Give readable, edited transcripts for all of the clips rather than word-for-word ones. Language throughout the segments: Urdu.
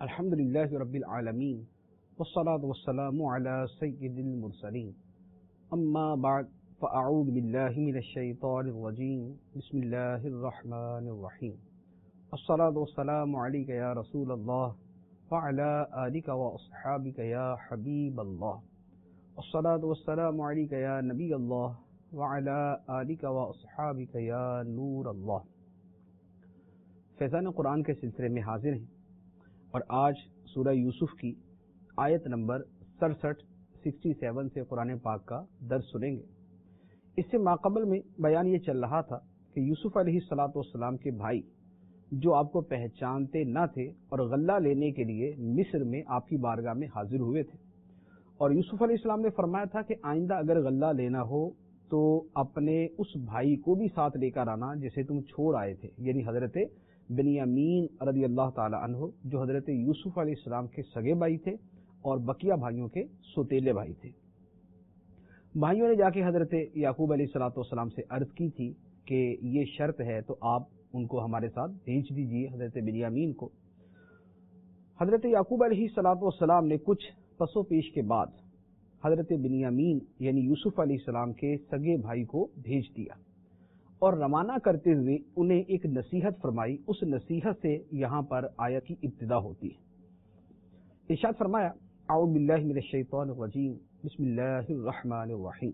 الحمدللہ رب العالمین والصلاة والسلام علی سید المرسلین اما بعد فاعوذ باللہ من الشیطان الرجیم بسم اللہ الرحمن الرحیم الصلاة والسلام علیک یا رسول اللہ وعلی آلک واصحابک یا حبیب اللہ الصلاة والسلام علیک یا نبی اللہ وعلی آلک واصحابک یا نور اللہ۔ فیضان قرآن کے سلسلے میں حاضر ہیں اور آج سورہ یوسف کی آیت نمبر 67 سے قرآن پاک کا درس سنیں گے۔ اس سے ماقبل میں بیان یہ چل رہا تھا کہ یوسف علیہ السلام کے بھائی جو آپ کو پہچانتے نہ تھے اور غلہ لینے کے لیے مصر میں آپ کی بارگاہ میں حاضر ہوئے تھے، اور یوسف علیہ السلام نے فرمایا تھا کہ آئندہ اگر غلہ لینا ہو تو اپنے اس بھائی کو بھی ساتھ لے کر آنا جسے تم چھوڑ آئے تھے، یعنی حضرت بنیامین رضی اللہ تعالی عنہ جو حضرت یوسف علیہ السلام کے سگے بھائی تھے اور بقیہ بھائیوں کے سوتیلے بھائی تھے۔ بھائیوں نے جا کے حضرت یعقوب علیہ السلام سے عرض کی تھی کہ یہ شرط ہے تو آپ ان کو ہمارے ساتھ بھیج دیجیے، حضرت بنیامین کو۔ حضرت یعقوب علیہ السلام نے کچھ پس و پیش کے بعد حضرت بنیامین یعنی یوسف علیہ السلام کے سگے بھائی کو بھیج دیا اور روانہ کرتے ہوئے انہیں ایک نصیحت فرمائی۔ اس نصیحت سے یہاں پر آیت کی ابتدا ہوتی ہے۔ ارشاد فرمایا، اعوذ باللہ من الشیطان الرجیم بسم اللہ الرحمن الرحیم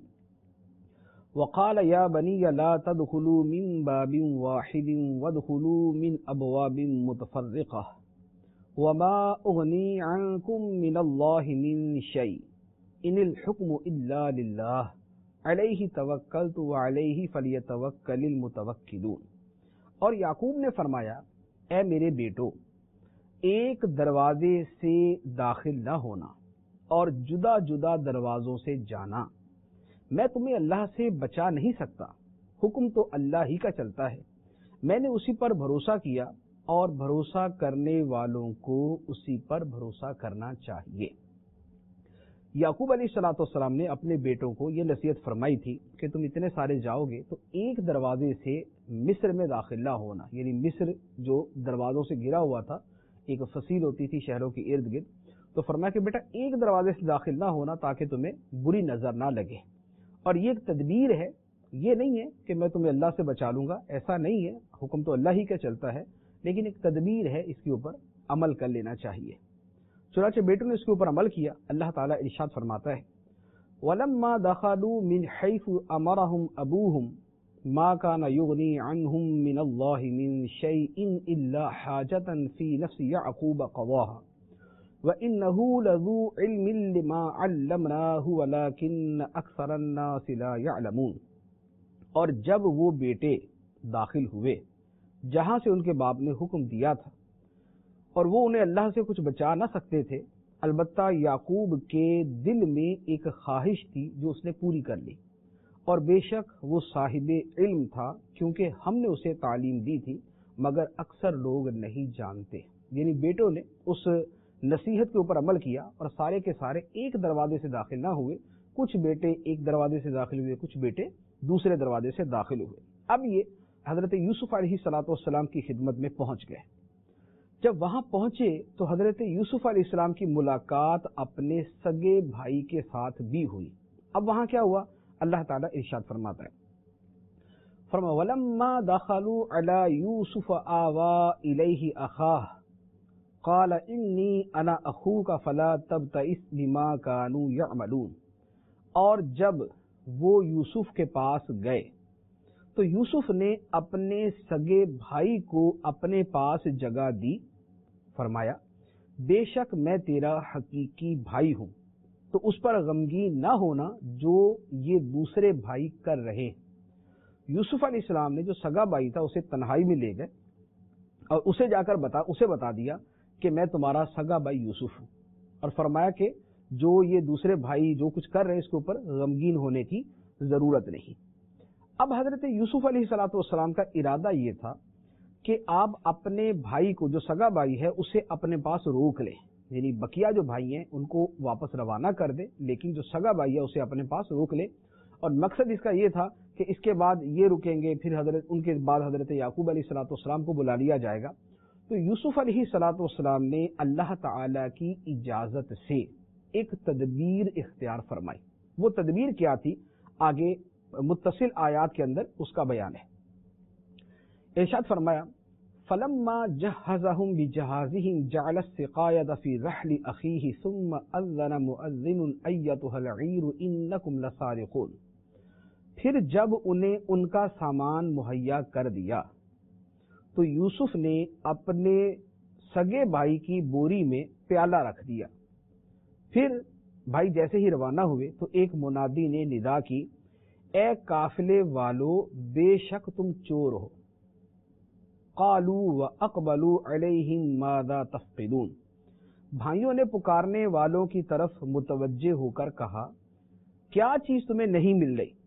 وقال یا بنی لا تدخلوا من باب واحد وادخلوا من ابواب متفرقہ وما اغنی عنکم من اللہ من شیء ان الحکم الا للہ علیہ توکلت وعلیہ فلیتوکل المتوکلون۔ اور یعقوب نے فرمایا، اے میرے بیٹو، ایک دروازے سے داخل نہ ہونا اور جدا جدا دروازوں سے جانا۔ میں تمہیں اللہ سے بچا نہیں سکتا، حکم تو اللہ ہی کا چلتا ہے۔ میں نے اسی پر بھروسہ کیا اور بھروسہ کرنے والوں کو اسی پر بھروسہ کرنا چاہیے۔ یعقوب علیہ السلام نے اپنے بیٹوں کو یہ نصیحت فرمائی تھی کہ تم اتنے سارے جاؤ گے تو ایک دروازے سے مصر میں داخل نہ ہونا، یعنی مصر جو دروازوں سے گھرا ہوا تھا، ایک فصیل ہوتی تھی شہروں کے ارد گرد، تو فرمایا کہ بیٹا ایک دروازے سے داخل نہ ہونا تاکہ تمہیں بری نظر نہ لگے۔ اور یہ ایک تدبیر ہے، یہ نہیں ہے کہ میں تمہیں اللہ سے بچا لوں گا، ایسا نہیں ہے، حکم تو اللہ ہی کا چلتا ہے، لیکن ایک تدبیر ہے، اس کے اوپر عمل کر لینا چاہیے۔ چنانچہ بیٹوں نے اس کے اوپر عمل کیا۔ اللہ تعالیٰ ارشاد فرماتا ہے، وَلَمَّا دَخَلُوا مِنْ حَيْثُ أَمَرَهُمْ أَبُوهُمْ مَا كَانَ يُغْنِي عَنْهُمْ مِنَ اللَّهِ مِنْ شَيْءٍ إِلَّا حَاجَةً فِي نَفْسِ يَعْقُوبَ قَضَاهَا وَإِنَّهُ لَذُو عِلْمٍ لِمَا عَلَّمْنَاهُ وَلَكِنَّ أَكْثَرَ النَّاسِ لَا يَعْلَمُونَ۔ اور جب وہ بیٹے داخل ہوئے جہاں سے ان کے باپ نے حکم دیا تھا، اور وہ انہیں اللہ سے کچھ بچا نہ سکتے تھے، البتہ یعقوب کے دل میں ایک خواہش تھی جو اس نے پوری کر لی، اور بے شک وہ صاحب علم تھا کیونکہ ہم نے اسے تعلیم دی تھی، مگر اکثر لوگ نہیں جانتے۔ یعنی بیٹوں نے اس نصیحت کے اوپر عمل کیا اور سارے کے سارے ایک دروازے سے داخل نہ ہوئے، کچھ بیٹے ایک دروازے سے داخل ہوئے، کچھ بیٹے دوسرے دروازے سے داخل ہوئے۔ اب یہ حضرت یوسف علیہ السلام کی خدمت میں پہنچ گئے۔ جب وہاں پہنچے تو حضرت یوسف علیہ السلام کی ملاقات اپنے سگے بھائی کے ساتھ بھی ہوئی۔ اب وہاں کیا ہوا؟ اللہ تعالیٰ ارشاد فرماتا ہے، فرمایا وَلَمَّا دَخَلُوا عَلَى يُوسُفَ آوَى إِلَيْهِ أَخَاهُ قَالَ إِنِّي أَنَا أَخُوكَ فَلَا تَبْتَئِسْ بِمَا كَانُوا يَعْمَلُونَ۔ اور جب وہ یوسف کے پاس گئے تو یوسف نے اپنے سگے بھائی کو اپنے پاس جگہ دی، فرمایا بے شک میں تیرا حقیقی بھائی ہوں، تو اس پر غمگین نہ ہونا جو یہ دوسرے بھائی کر رہے ہیں۔ یوسف علیہ السلام نے جو سگا بھائی تھا اسے تنہائی میں لے گئے اور اسے جا کر بتا دیا کہ میں تمہارا سگا بھائی یوسف ہوں، اور فرمایا کہ جو یہ دوسرے بھائی جو کچھ کر رہے ہیں اس کے اوپر غمگین ہونے کی ضرورت نہیں۔ اب حضرت یوسف علیہ السلام کا ارادہ یہ تھا کہ آپ اپنے بھائی کو جو سگا بھائی ہے اسے اپنے پاس روک لیں، یعنی بقیہ جو بھائی ہیں ان کو واپس روانہ کر دیں، لیکن جو سگا بھائی ہے اسے اپنے پاس روک لیں۔ اور مقصد اس کا یہ تھا کہ اس کے بعد یہ رکیں گے، پھر ان کے بعد حضرت یعقوب علیہ السلام کو بلا لیا جائے گا۔ تو یوسف علیہ الصلوۃ والسلام نے اللہ تعالی کی اجازت سے ایک تدبیر اختیار فرمائی. وہ تدبیر کیا تھی آگے متصل آیات کے اندر اس کا بیان ہے. ارشاد فرمایا فلما جهزهم بجهازهم جعل السقاية في رحل أخيه ثم أذن مؤذن أيتها العير إنكم لسارقون. پھر جب انہیں ان کا سامان مہیا کر دیا تو یوسف نے اپنے سگے بھائی کی بوری میں پیالہ رکھ دیا. پھر بھائی جیسے ہی روانہ ہوئے تو ایک منادی نے ندا کی اے قافلے والو بے شک تم چور ہو. قالوا واقبلوا علیہم ماذا تفقدون. بھائیوں نے پکارنے والوں کی طرف متوجہ ہو کر کہا کیا چیز تمہیں نہیں مل رہی.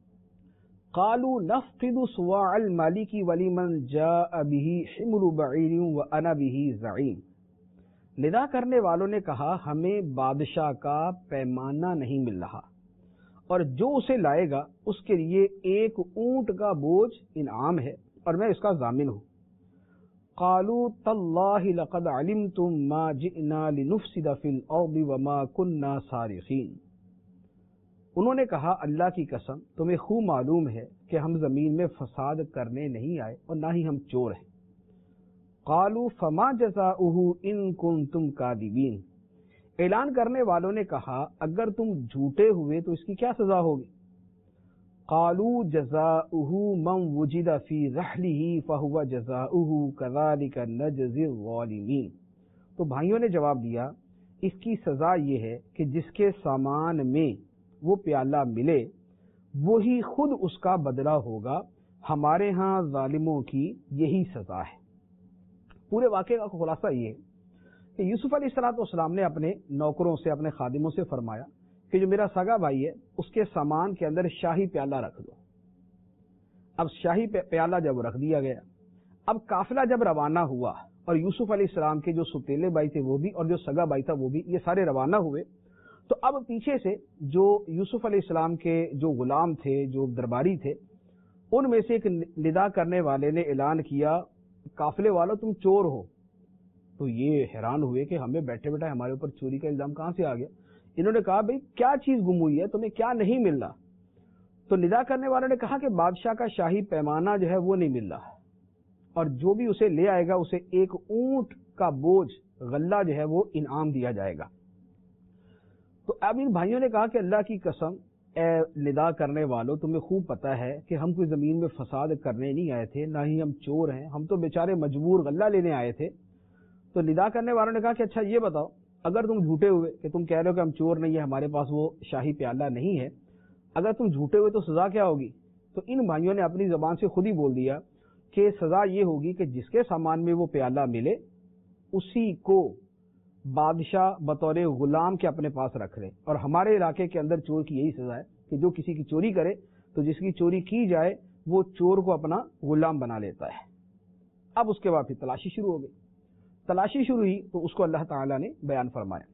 قالوا نفقد صواع المالک ولمن جاء به حمل بعیر وانا به زعیم. ندا کرنے والوں نے کہا ہمیں بادشاہ کا پیمانہ نہیں مل رہا اور جو اسے لائے گا اس کے لیے ایک اونٹ کا بوجھ انعام ہے اور میں اس کا ضامن ہوں. قالوا تاللہ لقد علمتم ما جئنا لنفسد فی الارض وما كنا سارقین. انہوں نے کہا اللہ کی قسم تمہیں خوب معلوم ہے کہ ہم زمین میں فساد کرنے نہیں آئے اور نہ ہی ہم چور ہیں. قالوا فما جزاؤہ ان کنتم کاذبین. اعلان کرنے والوں نے کہا اگر تم جھوٹے ہوئے تو اس کی کیا سزا ہوگی. قالوا جزاؤہ من وجد فی رحلہ فہو جزاؤہ کذالک نجزی الظالمین. تو بھائیوں نے جواب دیا اس کی سزا یہ ہے کہ جس کے سامان میں وہ پیالہ ملے وہی خود اس کا بدلہ ہوگا. ہمارے ہاں ظالموں کی یہی سزا ہے. پورے واقعے کا خلاصہ یہ ہے کہ یوسف علیہ الصلوۃ والسلام نے اپنے نوکروں سے اپنے خادموں سے فرمایا کہ جو میرا سگا بھائی ہے اس کے سامان کے اندر شاہی پیالہ رکھ دو. اب شاہی پیالہ جب رکھ دیا گیا اب قافلہ جب روانہ ہوا اور یوسف علیہ السلام کے جو سوتیلے بھائی تھے وہ بھی اور جو سگا بھائی تھا وہ بھی یہ سارے روانہ ہوئے تو اب پیچھے سے جو یوسف علیہ السلام کے جو غلام تھے جو درباری تھے ان میں سے ایک ندا کرنے والے نے اعلان کیا قافلے والوں تم چور ہو. تو یہ حیران ہوئے کہ ہمیں بیٹھے بیٹھے ہمارے اوپر چوری کا الزام کہاں سے آ گیا. انہوں نے کہا بھئی کیا چیز گم ہوئی ہے تمہیں کیا نہیں مل رہا. تو ندا کرنے والوں نے کہا کہ بادشاہ کا شاہی پیمانہ جو ہے وہ نہیں مل رہا اور جو بھی اسے لے آئے گا اسے ایک اونٹ کا بوجھ غلہ جو ہے وہ انعام دیا جائے گا. تو اب ان بھائیوں نے کہا کہ اللہ کی قسم اے ندا کرنے والوں تمہیں خوب پتا ہے کہ ہم کوئی زمین میں فساد کرنے نہیں آئے تھے نہ ہی ہم چور ہیں ہم تو بیچارے مجبور غلہ لینے آئے تھے. تو ندا کرنے والوں نے کہا کہ اچھا یہ بتاؤ اگر تم جھوٹے ہوئے کہ تم کہہ رہے ہو کہ ہم چور نہیں ہے ہمارے پاس وہ شاہی پیالہ نہیں ہے اگر تم جھوٹے ہوئے تو سزا کیا ہوگی. تو ان بھائیوں نے اپنی زبان سے خود ہی بول دیا کہ سزا یہ ہوگی کہ جس کے سامان میں وہ پیالہ ملے اسی کو بادشاہ بطور غلام کے اپنے پاس رکھ لے اور ہمارے علاقے کے اندر چور کی یہی سزا ہے کہ جو کسی کی چوری کرے تو جس کی چوری کی جائے وہ چور کو اپنا غلام بنا لیتا ہے. اب اس کے بعد پھر تلاشی شروع ہو گئی. تلاشی شروع ہوئی تو اس کو اللہ تعالیٰ نے بیان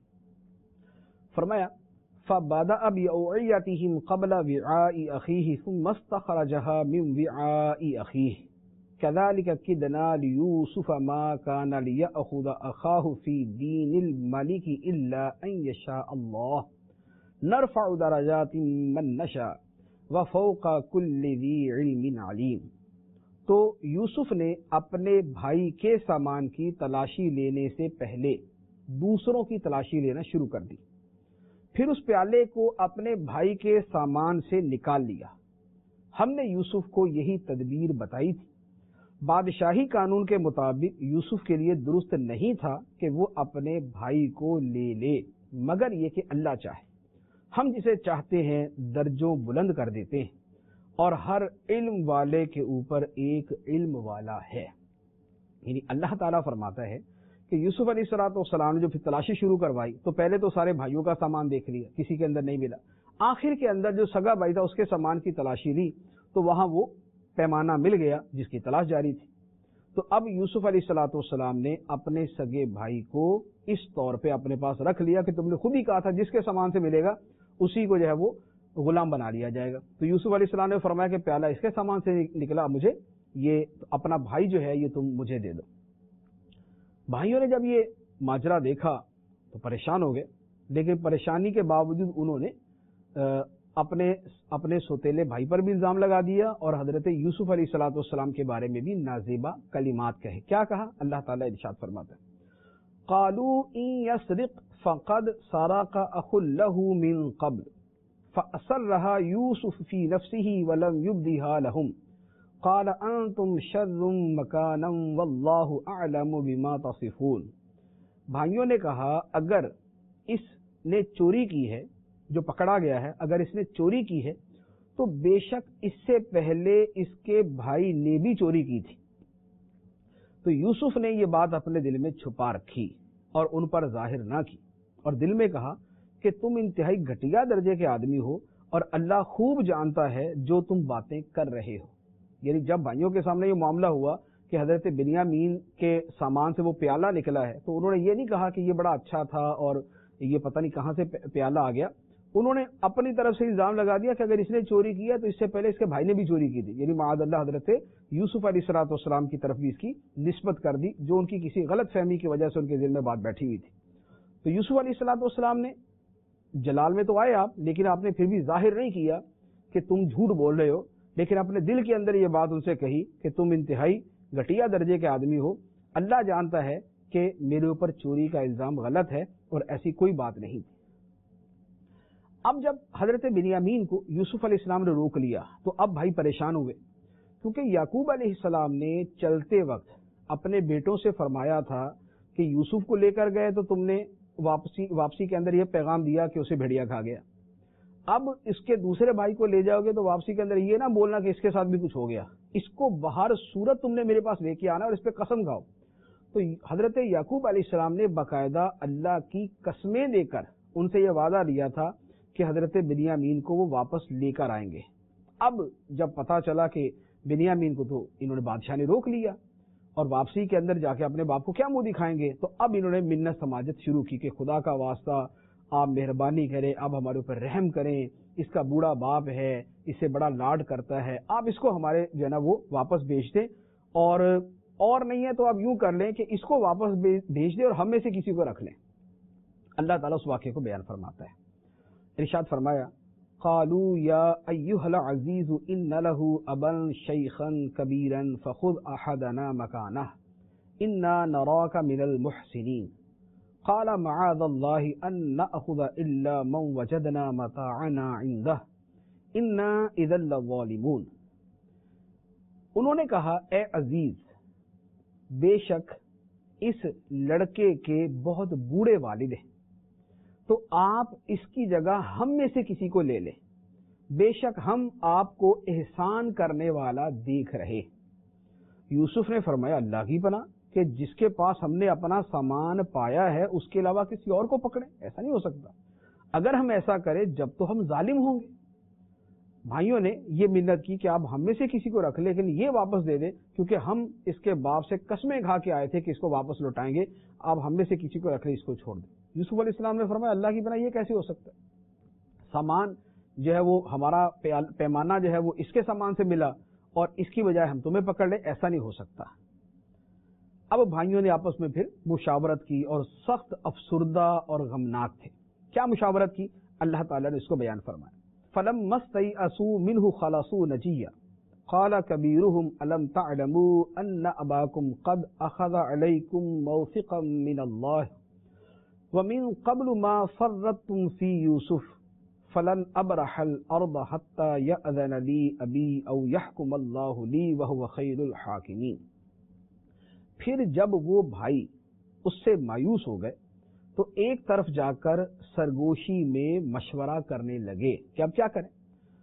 فرمایا فَبَدَأَ بِأَوْعِيَتِهِمْ قَبْلَ وِعَاءِ أَخِيهِ ثُمَّ اسْتَخْرَجَهَا مِنْ وِعَاءِ أَخِيهِ كَذَلِكَ كِدْنَا لِيُوسُفَ مَا كَانَ لِيَأْخُذَ أَخَاهُ فِي دِينِ الْمَلِكِ إِلَّا أَنْ يَشَاءَ اللَّهُ نَرْفَعُ دَرَجَاتٍ مَّن نَّشَاءُ وَفَوْقَ كُلِّ ذِي عِلْمٍ عَلِيمٍ. تو یوسف نے اپنے بھائی کے سامان کی تلاشی لینے سے پہلے دوسروں کی تلاشی لینا شروع کر دی. پھر اس پیالے کو اپنے بھائی کے سامان سے نکال لیا. ہم نے یوسف کو یہی تدبیر بتائی تھی. بادشاہی قانون کے مطابق یوسف کے لیے درست نہیں تھا کہ وہ اپنے بھائی کو لے لے مگر یہ کہ اللہ چاہے. ہم جسے چاہتے ہیں درجوں بلند کر دیتے ہیں اور ہر علم والے کے اوپر ایک علم والا ہے. یعنی اللہ تعالیٰ فرماتا ہے کہ یوسف علیہ السلام نے جو پھر تلاشی شروع کروائی تو پہلے تو سارے بھائیوں کا سامان دیکھ لیا کسی کے اندر نہیں ملا. آخر کے اندر جو سگا بھائی تھا اس کے سامان کی تلاشی لی تو وہاں وہ پیمانہ مل گیا جس کی تلاش جاری تھی. تو اب یوسف علیہ السلام نے اپنے سگے بھائی کو اس طور پہ اپنے پاس رکھ لیا کہ تم نے خود ہی کہا تھا جس کے سامان سے ملے گا اسی کو جو ہے وہ غلام بنا لیا جائے گا. تو یوسف علیہ السلام نے فرمایا کہ پیالہ اس کے سامان سے نکلا مجھے یہ اپنا بھائی جو ہے یہ تم مجھے دے دو. بھائیوں نے جب یہ ماجرا دیکھا تو پریشان ہو گئے، لیکن پریشانی کے باوجود انہوں نے اپنے سوتیلے بھائی پر بھی الزام لگا دیا اور حضرت یوسف علیہ الصلوۃ والسلام کے بارے میں بھی نازیبہ کلمات کہے۔ کیا کہا؟ اللہ تعالیٰ ارشاد فرماتا ہے قالوا ان يسرق فقد سرق اخ له من قبل فأسرها يوسف في نفسه ولم يبدها لهم قال انتم شر مكانا والله اعلم بما تصفون۔ بھائیوں نے کہا اگر اس نے چوری کی ہے، جو پکڑا گیا ہے، اگر اس نے چوری کی ہے تو بے شک اس سے پہلے اس کے بھائی نے بھی چوری کی تھی۔ تو یوسف نے یہ بات اپنے دل میں چھپا رکھی اور ان پر ظاہر نہ کی، اور دل میں کہا کہ تم انتہائی گھٹیا درجے کے آدمی ہو اور اللہ خوب جانتا ہے جو تم باتیں کر رہے ہو۔ یعنی جب بھائیوں کے سامنے یہ معاملہ ہوا کہ حضرت بنیامین کے سامان سے وہ پیالہ نکلا ہے، تو انہوں نے یہ نہیں کہا کہ یہ بڑا اچھا تھا اور یہ پتہ نہیں کہاں سے پیالہ آ گیا، انہوں نے اپنی طرف سے الزام لگا دیا کہ اگر اس نے چوری کیا تو اس سے پہلے اس کے بھائی نے بھی چوری کی تھی، یعنی معاذ اللہ حضرت یوسف علیہ الصلوۃ والسلام کی طرف بھی اس کی نسبت کر دی، جو ان کی کسی غلط فہمی کی وجہ سے ان کے دل میں بات بیٹھی ہوئی تھی۔ تو یوسف علیہ الصلوۃ والسلام نے جلال میں تو آئے آپ، لیکن آپ نے پھر بھی ظاہر نہیں کیا کہ تم جھوٹ بول رہے ہو، لیکن اپنے دل کے اندر یہ بات ان سے کہی کہ تم انتہائی گھٹیا درجے کے آدمی ہو، اللہ جانتا ہے کہ میرے اوپر چوری کا الزام غلط ہے اور ایسی کوئی بات نہیں تھی۔ اب جب حضرت بنیامین کو یوسف علیہ السلام نے روک لیا تو اب بھائی پریشان ہوئے، کیونکہ یعقوب علیہ السلام نے چلتے وقت اپنے بیٹوں سے فرمایا تھا کہ یوسف کو لے کر گئے تو تم نے واپسی کے اندر یہ پیغام دیا کہ اسے بھیڑیا کھا گیا، اب اس کے دوسرے بھائی کو لے جاؤ گے تو واپسی کے اندر یہ نہ بولنا کہ اس کے ساتھ بھی کچھ ہو گیا، اس کو بہر صورت تم نے میرے پاس لے کے آنا اور اس پہ قسم کھاؤ۔ تو حضرت یعقوب علیہ السلام نے باقاعدہ اللہ کی قسمیں دے کر ان سے یہ وعدہ لیا تھا کہ حضرت بنیامین کو وہ واپس لے کر آئیں گے۔ اب جب پتا چلا کہ بنیامین کو تو انہوں نے بادشاہ نے روک لیا اور واپسی کے اندر جا کے اپنے باپ کو کیا منہ دکھائیں گے، تو اب انہوں نے منت سماجت شروع کی کہ خدا کا واسطہ آپ مہربانی کریں، آپ ہمارے اوپر رحم کریں، اس کا بوڑھا باپ ہے، اسے بڑا لاڈ کرتا ہے، آپ اس کو ہمارے جو ہے نا وہ واپس بھیج دیں، اور نہیں ہے تو آپ یوں کر لیں کہ اس کو واپس بھیج دیں اور ہم میں سے کسی کو رکھ لیں۔ اللہ تعالیٰ اس واقعے کو بیان فرماتا ہے، ارشاد فرمایا قالوا یا ایھا العزیز ان له ابا شیخا کبیرا فخذ احدنا مکانہ انا نراک من المحسنین قال معاذ اللہ ان نأخذ الا من وجدنا متاعنا عنده انا اذا لظالمون۔ انہوں نے کہا اے عزیز، بے شک اس لڑکے کے بہت بوڑھے والد ہیں، تو آپ اس کی جگہ ہم میں سے کسی کو لے لیں، بے شک ہم آپ کو احسان کرنے والا دیکھ رہے۔ یوسف نے فرمایا اللہ کی پناہ کہ جس کے پاس ہم نے اپنا سامان پایا ہے اس کے علاوہ کسی اور کو پکڑیں، ایسا نہیں ہو سکتا، اگر ہم ایسا کریں جب تو ہم ظالم ہوں گے۔ بھائیوں نے یہ منت کی کہ آپ ہم میں سے کسی کو رکھ لیں لیکن یہ واپس دے دیں، کیونکہ ہم اس کے باپ سے قسمیں کھا کے آئے تھے کہ اس کو واپس لوٹائیں گے، آپ ہم میں سے کسی کو رکھ لیں، اس کو چھوڑ دیں۔ یوسف علیہ السلام نے فرمایا اللہ کی بنا یہ کیسے ہو سکتا ہے، سامان جو ہے وہ ہمارا پیمانہ جو ہے وہ اس کے سامان سے ملا اور اس کی بجائے ہم تمہیں پکڑ لیں، ایسا نہیں ہو سکتا۔ اب بھائیوں نے آپس میں پھر مشاورت کی اور سخت افسردہ اور غمناک تھے۔ کیا مشاورت کی؟ اللہ تعالیٰ نے اس کو بیان فرمایا فَلَمَّا اسْتَيْأَسُوا مِنْهُ خَلَصُوا نَجِيًّا قَالَ كَبِيرُهُمْ أَلَمْ تَعْلَمُوا أَنَّ أَبَاكُمْ قَدْ أَخَذَ عَلَيْكُمْ مَوْثِقًا مِّنَ اللَّهِ وَمِن قَبْلُ مَا فَرَّطْتُمْ فِي يُوسُفَ فَلَنْ أَبْرَحَ الْأَرْضَ حَتَّى يَأْذَنَ لِي أَبِي أَوْ يَحْكُمَ اللَّهُ لِي وَهُوَ خَيْرُ الْحَاكِمِينَ۔ پھر جب وہ بھائی اس سے مایوس ہو گئے تو ایک طرف جا کر سرگوشی میں مشورہ کرنے لگے کہ اب کیا کریں۔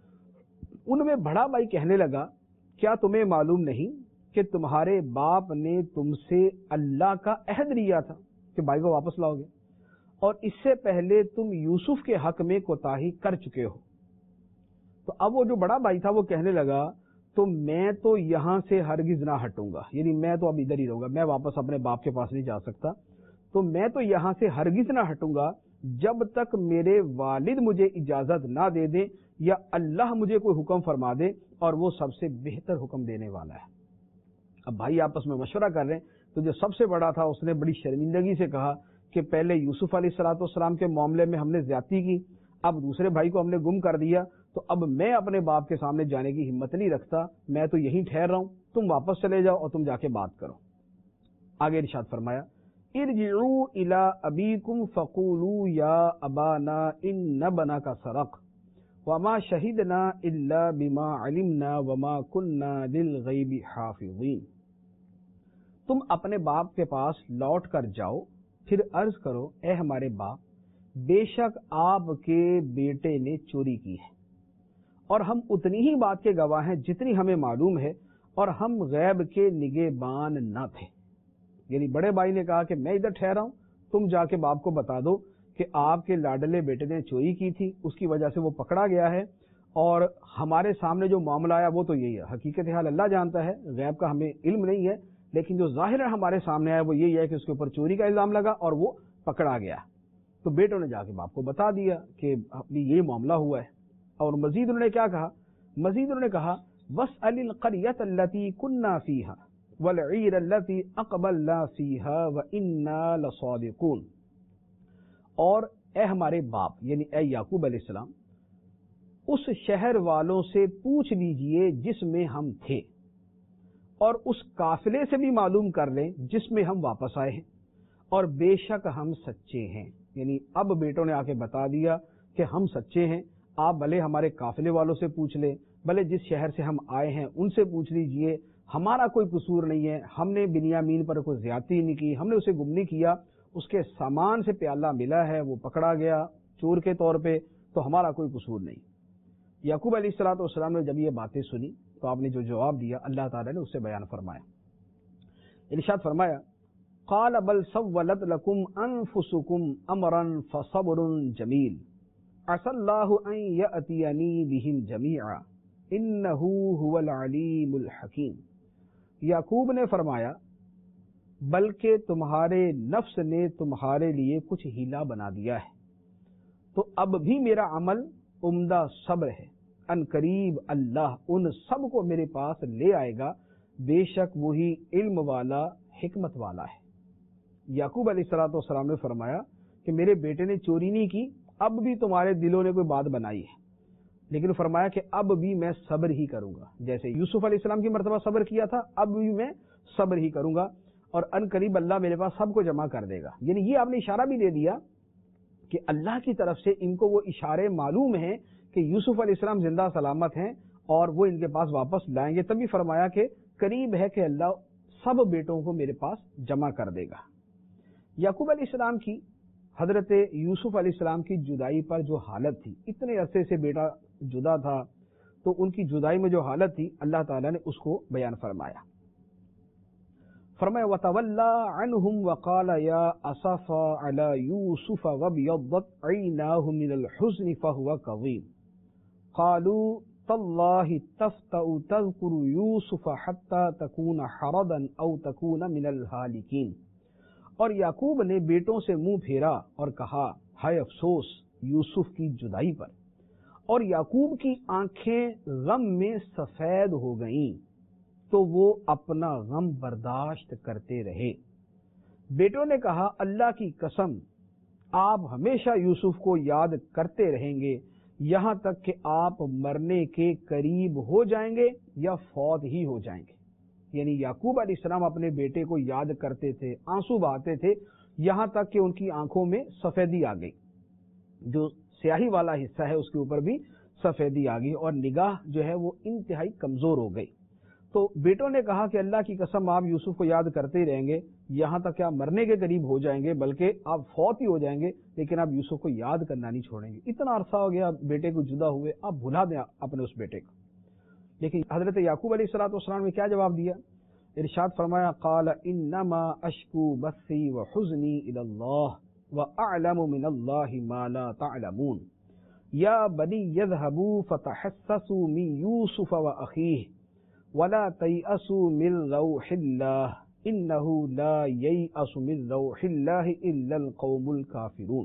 ان میں بڑا بھائی کہنے لگا کیا تمہیں معلوم نہیں کہ تمہارے باپ نے تم سے اللہ کا عہد لیا تھا کہ بھائی کو واپس لاؤ گے، اور اس سے پہلے تم یوسف کے حق میں کوتاہی کر چکے ہو۔ تو اب وہ جو بڑا بھائی تھا وہ کہنے لگا تو میں تو یہاں سے ہرگز نہ ہٹوں گا، یعنی میں تو اب ادھر ہی رہوں گا، میں واپس اپنے باپ کے پاس نہیں جا سکتا، تو میں تو یہاں سے ہرگز نہ ہٹوں گا جب تک میرے والد مجھے اجازت نہ دے دیں یا اللہ مجھے کوئی حکم فرما دے، اور وہ سب سے بہتر حکم دینے والا ہے۔ اب بھائی آپس میں مشورہ کر رہے ہیں تو جو سب سے بڑا تھا اس نے بڑی شرمندگی سے کہا کہ پہلے یوسف علیہ السلام کے معاملے میں ہم نے زیادتی کی، اب دوسرے بھائی کو ہم نے گم کر دیا، تو اب میں اپنے باپ کے سامنے جانے کی ہمت نہیں رکھتا، میں تو یہیں ٹھہر رہا ہوں، تم واپس چلے جاؤ اور تم جا کے بات کرو۔ آگے ارشاد فرمایا ارجعوا الی ابیکم فقولوا یا ابانا ان ابنک سرق وما شہدنا الا بما علمنا وما كنا للغیب حافظین۔ تم اپنے باپ کے پاس لوٹ کر جاؤ، پھر عرض کرو اے ہمارے باپ، بے شک آپ کے بیٹے نے چوری کی ہے، اور ہم اتنی ہی بات کے گواہ ہیں جتنی ہمیں معلوم ہے، اور ہم غیب کے نگہبان نہ تھے۔ یعنی بڑے بھائی نے کہا کہ میں ادھر ٹھہرا ہوں، تم جا کے باپ کو بتا دو کہ آپ کے لاڈلے بیٹے نے چوری کی تھی، اس کی وجہ سے وہ پکڑا گیا ہے، اور ہمارے سامنے جو معاملہ آیا وہ تو یہی ہے۔ حقیقت حال اللہ جانتا ہے، غیب کا ہمیں علم نہیں ہے، لیکن جو ظاہر ہمارے سامنے آیا وہ یہی ہے کہ اس کے اوپر چوری کا الزام لگا اور وہ پکڑا گیا۔ تو بیٹوں نے جا کے باپ کو بتا دیا کہ یہ معاملہ ہوا ہے۔ اور مزید انہوں نے کیا کہا؟ مزید انہوں نے کہا وَاسْأَلِ الْقَرْيَةَ الَّتِي كُنَّا فِيهَا وَالْعِيرَ الَّتِي أَقْبَلْنَا فِيهَا وَإِنَّا لَصَادِقُونَ۔ اور اے ہمارے باپ یعنی اے یعقوب علیہ السلام، اس شہر والوں سے پوچھ لیجئے جس میں ہم تھے، اور اس قافلے سے بھی معلوم کر لیں جس میں ہم واپس آئے ہیں، اور بے شک ہم سچے ہیں۔ یعنی اب بیٹوں نے آ کے بتا دیا کہ ہم سچے ہیں، آپ بھلے ہمارے قافلے والوں سے پوچھ لیں، بھلے جس شہر سے ہم آئے ہیں ان سے پوچھ لیجئے، ہمارا کوئی قصور نہیں ہے، ہم نے بنیامین پر کوئی زیادتی نہیں کی، ہم نے اسے گم نہیں کیا، اس کے سامان سے پیالہ ملا ہے، وہ پکڑا گیا چور کے طور پہ، تو ہمارا کوئی قصور نہیں۔ یعقوب علیہ السلام نے جب یہ باتیں سنی تو آپ نے جو جواب دیا اللہ تعالیٰ نے اسے بیان فرمایا۔ ارشاد فرمایا قال بل سولت لكم انفسكم امرا فصبر جمیل عسى الله ان ياتيني بهم جميعا انه هو العلیم الحکیم۔ یعقوب نے فرمایا بلکہ تمہارے نفس نے تمہارے لیے کچھ ہیلا بنا دیا ہے، تو اب بھی میرا عمل عمدہ صبر ہے، ان قریب اللہ ان سب کو میرے پاس لے آئے گا، بے شک وہی علم والا حکمت والا ہے۔ یعقوب علیہ السلام نے فرمایا کہ میرے بیٹے نے چوری نہیں کی، اب بھی تمہارے دلوں نے کوئی بات بنائی ہے، لیکن فرمایا کہ اب بھی میں صبر ہی کروں گا، جیسے یوسف علیہ السلام کی مرتبہ صبر کیا تھا، اب بھی میں صبر ہی کروں گا، اور ان قریب اللہ میرے پاس سب کو جمع کر دے گا۔ یعنی یہ آپ نے اشارہ بھی دے دیا کہ اللہ کی طرف سے ان کو وہ اشارے معلوم ہیں کہ یوسف علیہ السلام زندہ سلامت ہیں اور وہ ان کے پاس واپس لائیں گے، تبھی فرمایا کہ قریب ہے کہ اللہ سب بیٹوں کو میرے پاس جمع کر دے گا۔ یعقوب علیہ السلام کی حضرت یوسف علیہ السلام کی جدائی پر جو حالت تھی، اتنے عرصے سے بیٹا جدا تھا، تو ان کی جدائی میں جو حالت تھی اللہ تعالیٰ نے اس کو بیان فرمایا۔ فرمایا وَتَوَلَّى عَنْهُمْ وَقَالَ يَا أَسَفَا عَلَى يُوسُفَ وَابْيَضَّتْ عَيْنَاهُ مِنَ الْحُزْنِ فَهُوَ كَظِيمٌ قَالُوا تَاللَّهِ تَفْتَأُ تَذْكُرُ يُوسُفَ حَتَّى تَكُونَ حَرَضًا أَوْ تَكُونَ مِنَ الْهَالِكِينَ۔ اور یعقوب نے بیٹوں سے منہ پھیرا اور کہا ہائے افسوس یوسف کی جدائی پر، اور یعقوب کی آنکھیں غم میں سفید ہو گئیں تو وہ اپنا غم برداشت کرتے رہے۔ بیٹوں نے کہا اللہ کی قسم آپ ہمیشہ یوسف کو یاد کرتے رہیں گے یہاں تک کہ آپ مرنے کے قریب ہو جائیں گے یا فوت ہی ہو جائیں گے۔ یعنی یعقوب علیہ السلام اپنے بیٹے کو یاد کرتے تھے، آنسو بہاتے تھے، یہاں تک کہ ان کی آنکھوں میں سفیدی آ گئی، جو سیاہی والا حصہ ہے اس کے اوپر بھی سفیدی آ گئی، اور نگاہ جو ہے وہ انتہائی کمزور ہو گئی۔ تو بیٹوں نے کہا کہ اللہ کی قسم آپ یوسف کو یاد کرتے ہی رہیں گے یہاں تک کہ آپ مرنے کے قریب ہو جائیں گے، بلکہ آپ فوت ہی ہو جائیں گے، لیکن آپ یوسف کو یاد کرنا نہیں چھوڑیں گے۔ اتنا عرصہ ہو گیا بیٹے کو جدا ہوئے، آپ بھلا دیں اپنے اس بیٹے کو۔ لیکن حضرت یعقوب علیہ السلام نے کیا جواب دیا؟ ارشاد فرمایا قال انما اشکو بثی وحزنی الی اللہ واعلم من اللہ ما لا تعلمون یا بنی یذهبوا فتحسسوا من یوسف واخیہ ولا تیأسوا من روح اللہ انہ لا ییأس من روح اللہ الا القوم الکافرون۔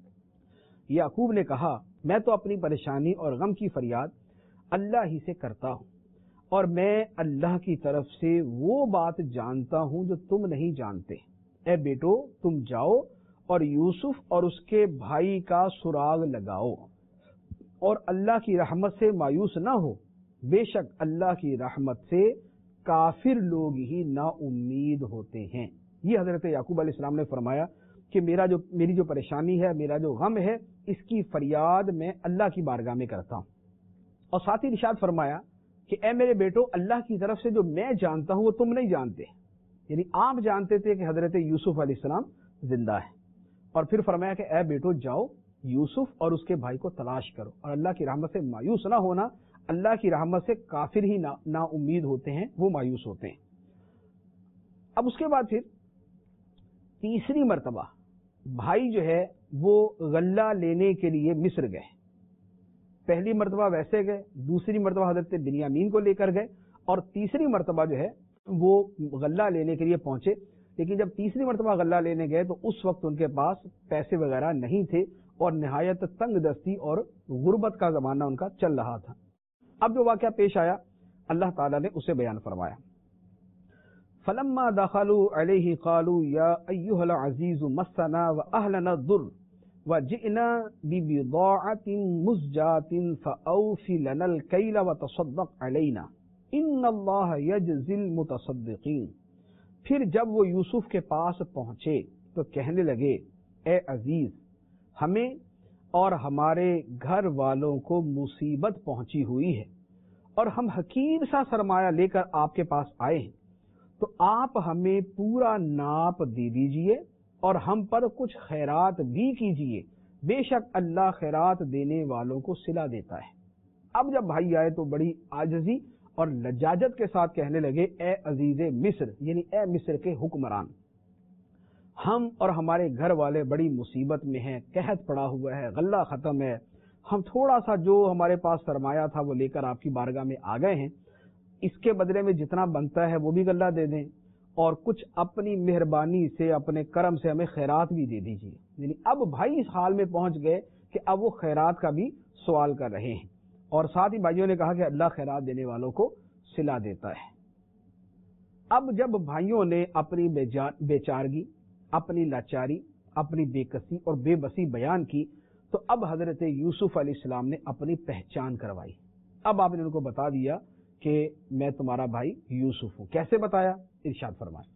یعقوب نے کہا میں تو اپنی پریشانی اور غم کی فریاد اللہ ہی سے کرتا ہوں، اور میں اللہ کی طرف سے وہ بات جانتا ہوں جو تم نہیں جانتے۔ اے بیٹو تم جاؤ اور یوسف اور اس کے بھائی کا سراغ لگاؤ اور اللہ کی رحمت سے مایوس نہ ہو، بے شک اللہ کی رحمت سے کافر لوگ ہی نا امید ہوتے ہیں۔ یہ حضرت یعقوب علیہ السلام نے فرمایا کہ میری جو پریشانی ہے، میرا جو غم ہے، اس کی فریاد میں اللہ کی بارگاہ میں کرتا ہوں۔ اور ساتھ ہی ارشاد فرمایا کہ اے میرے بیٹو، اللہ کی طرف سے جو میں جانتا ہوں وہ تم نہیں جانتے، یعنی آپ جانتے تھے کہ حضرت یوسف علیہ السلام زندہ ہے۔ اور پھر فرمایا کہ اے بیٹو جاؤ یوسف اور اس کے بھائی کو تلاش کرو اور اللہ کی رحمت سے مایوس نہ ہونا، اللہ کی رحمت سے کافر ہی نا امید ہوتے ہیں، وہ مایوس ہوتے ہیں۔ اب اس کے بعد پھر تیسری مرتبہ بھائی جو ہے وہ غلہ لینے کے لیے مصر گئے۔ پہلی مرتبہ ویسے گئے، دوسری مرتبہ حضرت بنیامین کو لے کر گئے، اور تیسری مرتبہ جو ہے وہ غلہ لینے کے لیے پہنچے۔ لیکن جب تیسری مرتبہ غلہ لینے گئے تو اس وقت ان کے پاس پیسے وغیرہ نہیں تھے اور نہایت تنگ دستی اور غربت کا زمانہ ان کا چل رہا تھا۔ اب جو واقعہ پیش آیا اللہ تعالیٰ نے اسے بیان فرمایا۔ فلما دخلوا علیہ قالوا یا ایھا العزیز مسنا واہلنا الضر وجئنا ببضاعۃ مزجاۃ فاوف لنا الکیل وتصدق علینا ان اللہ یجزی المتصدقین۔ پھر جب وہ یوسف کے پاس پہنچے تو کہنے لگے اے عزیز، ہمیں اور ہمارے گھر والوں کو مصیبت پہنچی ہوئی ہے اور ہم حقیر سا سرمایہ لے کر آپ کے پاس آئے ہیں، تو آپ ہمیں پورا ناپ دے دیجئے اور ہم پر کچھ خیرات بھی کیجئے، بے شک اللہ خیرات دینے والوں کو صلہ دیتا ہے۔ اب جب بھائی آئے تو بڑی عاجزی اور لجاجت کے ساتھ کہنے لگے اے عزیز مصر، یعنی اے مصر کے حکمران، ہم اور ہمارے گھر والے بڑی مصیبت میں ہیں، قحط پڑا ہوا ہے، غلہ ختم ہے، ہم تھوڑا سا جو ہمارے پاس سرمایہ تھا وہ لے کر آپ کی بارگاہ میں آ گئے ہیں، اس کے بدلے میں جتنا بنتا ہے وہ بھی غلہ دے دیں اور کچھ اپنی مہربانی سے اپنے کرم سے ہمیں خیرات بھی دے دیجیے۔ یعنی اب بھائی اس حال میں پہنچ گئے کہ اب وہ خیرات کا بھی سوال کر رہے ہیں، اور ساتھ ہی بھائیوں نے کہا کہ اللہ خیرات دینے والوں کو صلہ دیتا ہے۔ اب جب بھائیوں نے اپنی بے چارگی، اپنی لاچاری، اپنی بے کسی اور بے بسی بیان کی تو اب حضرت یوسف علیہ السلام نے اپنی پہچان کروائی۔ اب آپ نے ان کو بتا دیا کہ میں تمہارا بھائی یوسف ہوں۔ کیسے بتایا؟ ارشاد فرمائے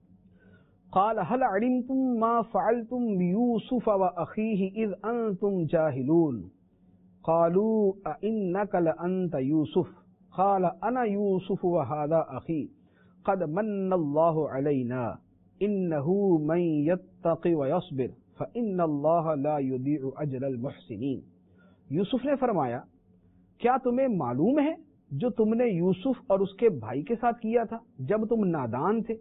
قال هل علمتم ما فعلتم بيوسف واخيه اذ انتم جاهلون قالوا أئنك لأنت يوسف قال أنا يوسف وهذا أخي قد من الله علينا إنه من يتق ويصبر فإن الله لا يضيع أجر المحسنين۔ یوسف نے فرمایا کیا تمہیں معلوم ہے جو تم نے یوسف اور اس کے بھائی کے ساتھ کیا تھا جب تم نادان تھے؟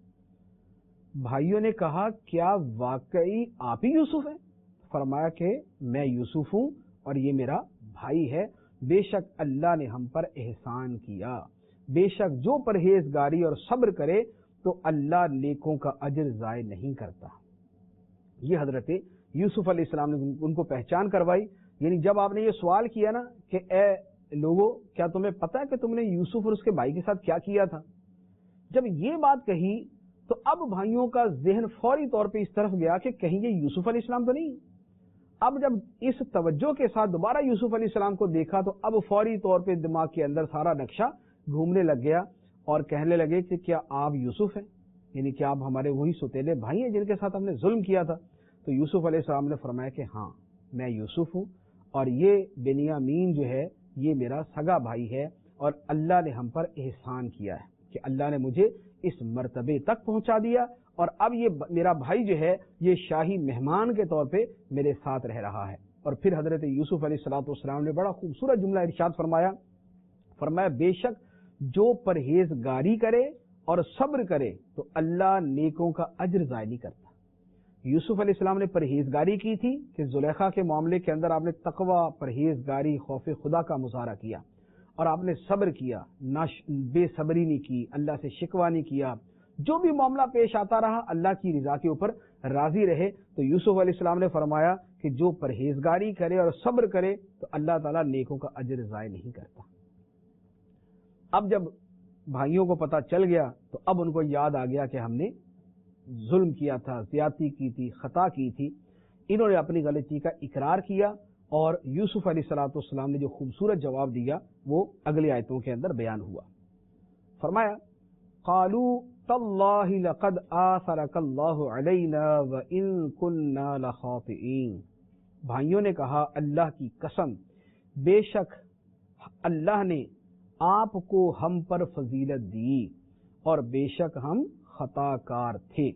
بھائیوں نے کہا کیا واقعی آپ ہی یوسف ہیں؟ فرمایا کہ میں یوسف ہوں اور یہ میرا بھائی ہے، بے شک اللہ نے ہم پر احسان کیا، بے شک جو پرہیزگاری اور صبر کرے تو اللہ نیکوں کا اجر ضائع نہیں کرتا۔ یہ حضرت یوسف علیہ السلام نے ان کو پہچان کروائی۔ یعنی جب آپ نے یہ سوال کیا نا کہ اے لوگوں کیا تمہیں پتہ ہے کہ تم نے یوسف اور اس کے بھائی کے ساتھ کیا کیا تھا، جب یہ بات کہی تو اب بھائیوں کا ذہن فوری طور پہ اس طرف گیا کہ کہیں یہ یوسف علیہ السلام تو نہیں۔ اب جب اس توجہ کے ساتھ دوبارہ یوسف علیہ السلام کو دیکھا تو اب فوری طور پہ دماغ کے اندر سارا نقشہ گھومنے لگ گیا اور کہنے لگے کہ کیا آپ یوسف ہیں، یعنی کہ آپ ہمارے وہی ستیلے بھائی ہیں جن کے ساتھ ہم نے ظلم کیا تھا۔ تو یوسف علیہ السلام نے فرمایا کہ ہاں میں یوسف ہوں اور یہ بنیامین جو ہے یہ میرا سگا بھائی ہے، اور اللہ نے ہم پر احسان کیا ہے کہ اللہ نے مجھے اس مرتبے تک پہنچا دیا، اور اب یہ میرا بھائی جو ہے یہ شاہی مہمان کے طور پہ میرے ساتھ رہ رہا ہے۔ اور پھر حضرت یوسف علیہ السلام نے بڑا خوبصورت جملہ ارشاد فرمایا بے شک جو پرہیزگاری کرے اور صبر کرے تو اللہ نیکوں کا اجر ضائع نہیں کرتا۔ یوسف علیہ السلام نے پرہیزگاری کی تھی کہ زلیخا کے معاملے کے اندر آپ نے تقوی، پرہیزگاری، خوف خدا کا مظاہرہ کیا، اور آپ نے صبر کیا، بے صبری نہیں کی، اللہ سے شکوہ نہیں کیا، جو بھی معاملہ پیش آتا رہا اللہ کی رضا کے اوپر راضی رہے۔ تو یوسف علیہ السلام نے فرمایا کہ جو پرہیزگاری کرے اور صبر کرے تو اللہ تعالیٰ نیکوں کا اجر ضائع نہیں کرتا۔ اب جب بھائیوں کو پتا چل گیا تو اب ان کو یاد آ گیا کہ ہم نے ظلم کیا تھا، زیادتی کی تھی، خطا کی تھی. انہوں نے اپنی غلطی کا اقرار کیا اور یوسف علیہ الصلوۃ والسلام نے جو خوبصورت جواب دیا وہ اگلی آیتوں کے اندر بیان ہوا. فرمایا قالوا تاللہ لقد آثرک اللہ علینا وان کنا لخاطئین. بھائیوں نے کہا اللہ کی قسم بے شک اللہ نے آپ کو ہم پر فضیلت دی اور بے شک ہم خطا کار تھے.